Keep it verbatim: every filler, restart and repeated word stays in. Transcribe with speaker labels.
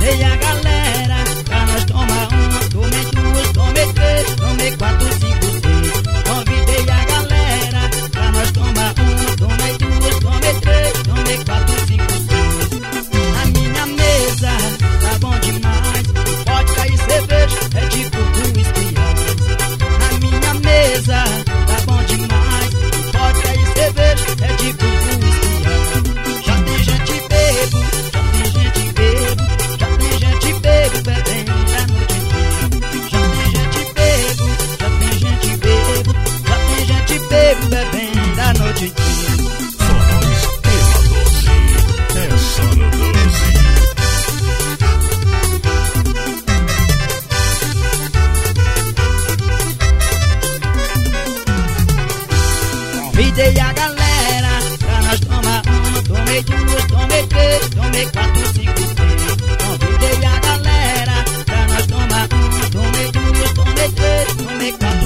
Speaker 1: Convidei a galera pra nós tomar uma. Tomei duas, tomei três, tomei quatro, cinco, seis. Convidei a galera pra nós tomar uma. Tomei duas, tomei três, tomei quatro, cinco, seis. Na minha mesa tá bom demais. Vodka e cerveja é tipo whisky. Na minha mesa tá bom demais. Vodka e cerveja é tipo whisky. Já tem gente bebo, já tem gente bebo, já tem gente bebo bebendo a noite inteira. Já tem gente bebo, já tem gente bebo, já tem gente bebo bebendo a noite inteira.
Speaker 2: Só nós pela doze, é só no doze.
Speaker 1: Convidei a galera pra nós tomar uma. Tomei duas, tomei três, tomei quatro, cinco, seis. Convidei a galera pra nós tomar uma. Tomei duas, tomei três, tomei quatro.